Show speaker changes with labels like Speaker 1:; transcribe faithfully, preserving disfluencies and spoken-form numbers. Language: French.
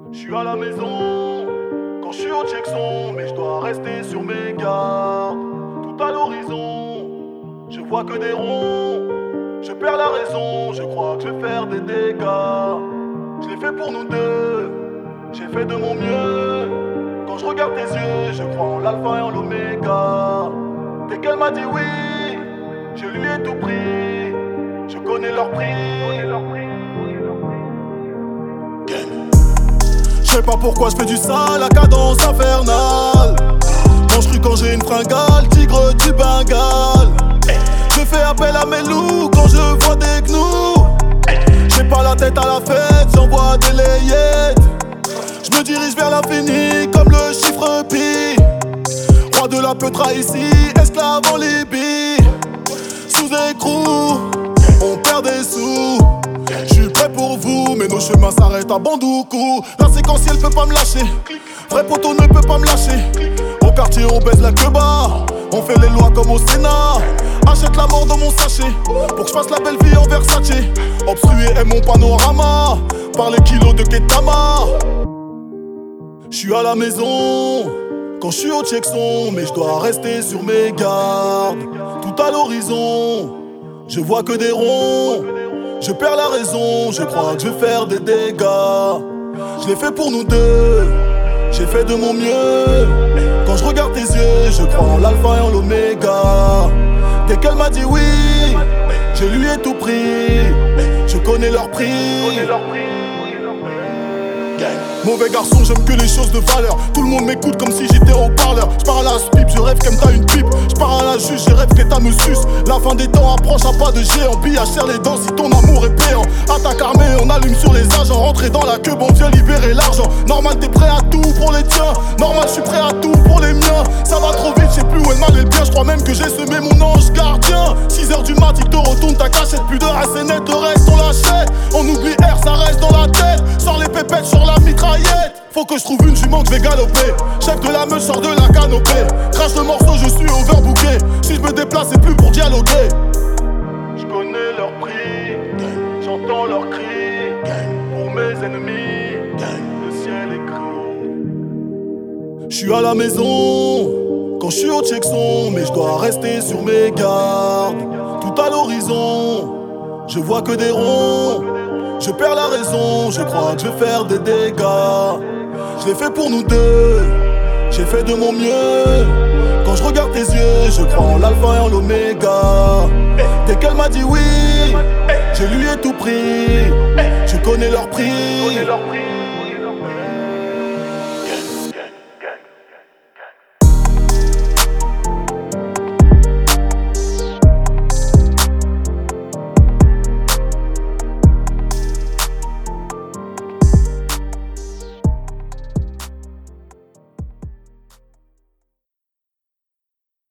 Speaker 1: Je suis à la maison, quand je suis au Jackson, mais je dois rester sur mes gardes. Tout à l'horizon, je vois que des ronds. Je perds la raison, je crois que je vais faire des dégâts. Je l'ai fait pour nous deux, j'ai fait de mon mieux. Quand je regarde tes yeux, je crois en l'alpha et en l'oméga. Dès qu'elle m'a dit oui, je lui ai tout pris. Je connais leur prix. Je sais pas pourquoi je fais du sale, la cadence infernale. Mange cru quand j'ai une fringale, tigre du Bengale. Je fais appel à mes loups quand je vois des gnous. J'ai pas la tête à la fête, j'envoie des layettes. Je me dirige vers l'infini comme le chiffre pi. Roi de la peutra ici, esclave en Libye. Sous écrou, on perd des sous. J'suis prêt pour vous, mais nos chemins s'arrêtent à Bandoukou. La séquentielle peut pas me lâcher, vrai poteau ne peut pas me lâcher. Au quartier on baise la queue bas, on fait les lois comme au Sénat. Achète la mort dans mon sachet, pour que je fasse la belle vie en Versace. Obstrué est mon panorama, par les kilos de Ketama. J'suis à la maison, quand j'suis au Jackson, mais je dois rester sur mes gardes. Tout à l'horizon, je vois que des ronds. Je perds la raison, je crois que je vais faire des dégâts. Je l'ai fait pour nous deux, j'ai fait de mon mieux. Quand je regarde tes yeux, je crois en l'alpha et en l'oméga. Dès qu'elle m'a dit oui, je lui ai tout pris. Je connais leur prix. Mauvais garçon, j'aime que les choses de valeur. Tout le monde m'écoute comme si j'étais au parleur. J'pars à la pipe, je rêve qu'elle me taille une pipe. J'pars à la juge, je rêve qu'elle me suce. La fin des temps approche, à pas de géant. Pillage serre les dents si ton amour est payant. Attaque armée, on allume sur les agents. Rentrer dans la queue, bon Dieu, libérer l'argent. Normal, t'es prêt à tout pour les tiens. Normal, je suis prêt à tout pour les miens. Ça va trop vite, je sais plus où est le mal et le bien. Je crois même que j'ai semé mon ange gardien. six heures du mat, il te retourne ta cachette. Plus de S N L, le reste on l'achète. On oublie R, ça reste dans la tête. Sors les pépettes sur la mitraillette. Faut que je trouve une jument que je vais galoper. Chef de la meute, sort de la canopée. Crache le morceau, je suis overbooké. Si je me déplace, c'est plus pour dialoguer. Je connais leur prix, j'entends leurs cris. Pour mes ennemis, le ciel est gris. Je suis à la maison, quand je suis au Jackson, mais je dois rester sur mes gardes. Tout à l'horizon, je vois que des ronds. Je perds la raison, je crois que je vais faire des dégâts. Je l'ai fait pour nous deux, j'ai fait de mon mieux. Quand je regarde tes yeux, je crois en l'alpha et en l'oméga. Dès qu'elle m'a dit oui, je lui ai tout pris. Je connais leur prix.